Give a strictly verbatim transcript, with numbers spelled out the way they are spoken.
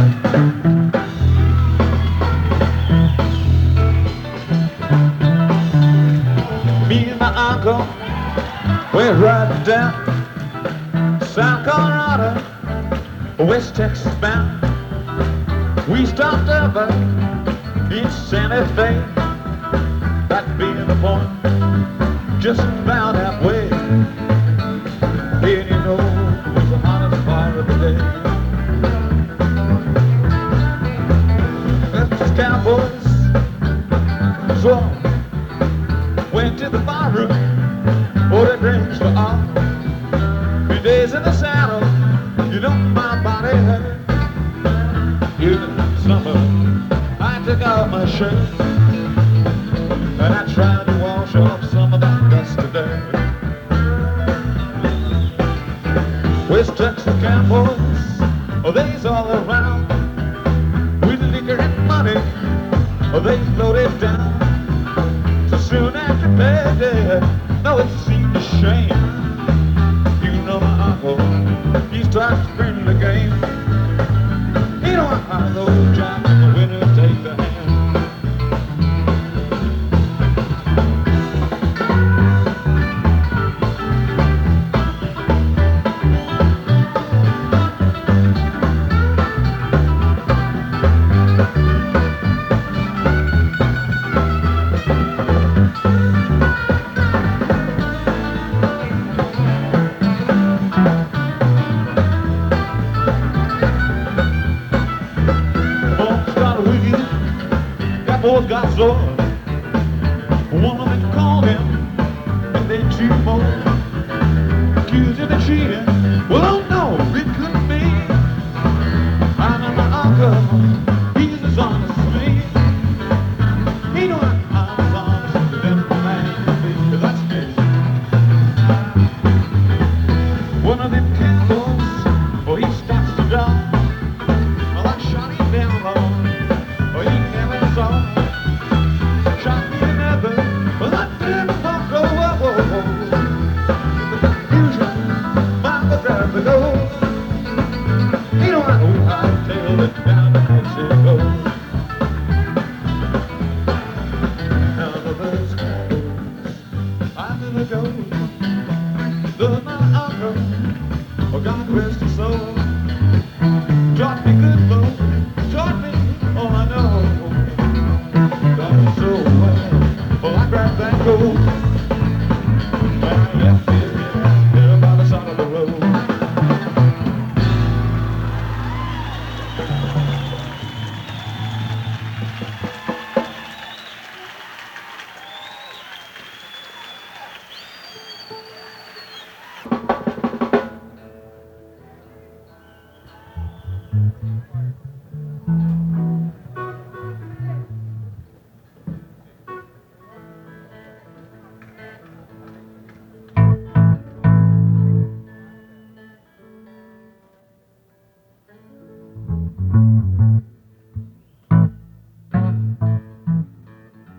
Me and my uncle went riding down South Colorado, West Texas bound. We stopped over in Santa Fe, that being the point, just about halfway. And you know it was the hottest part of the day. Us cowboys swore, went to the barroom, ordered drinks for all. Three days in the saddle, you know my body hurt. In the summer, I took off my shirt, and I tried to wash off some of that dust today. West Texas cowboys, oh, they's all around. With liquor and money, oh, they floated down. So soon after payday, no, it seemed a shame. You know my uncle, he starts to bring the game. You know how those jobs in the winter take the hand. Boys got sore. One of them called him, and they two more accused him of cheating. Well, oh no, it couldn't be. I know my uncle, he's as honest as me. He know I'm as honest as them man can be, 'cause that's me. One of them cowboys, oh, he stops to die. Well, I shot him down low, oh, he never saw. God rest his soul, dropped me good